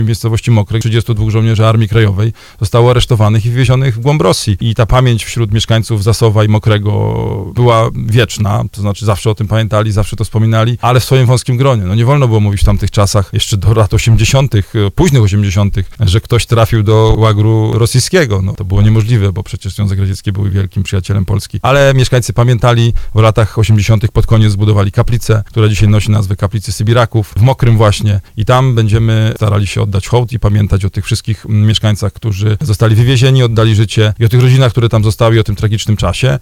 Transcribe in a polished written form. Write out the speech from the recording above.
w miejscowości Mokre 32 żołnierzy Armii Krajowej zostało aresztowanych i wywiezionych w głąb Rosji. I ta pamięć wśród mieszkańców Zasowa i Mokrego była wieczna, to znaczy zawsze o tym pamiętali, zawsze to wspominali, ale w swoim wąskim gronie. No nie wolno było mówić w tamtych czasach, jeszcze do lat 80., późnych 80., że ktoś trafił do łagru rosyjskiego. No to było niemożliwe, bo przecież Związek Radziecki był wielkim przyjacielem Polski. Ale mieszkańcy pamiętali, w latach 80. pod koniec zbudowali kaplicę, która dzisiaj nosi nazwę Kaplicy Sybiraków, w Mokrym właśnie. I tam będziemy starali się oddać hołd i pamiętać o tych wszystkich mieszkańcach, którzy zostali wywiezieni, oddali życie i o tych rodzinach, które tam zostały, i o tym tragicznym czasie.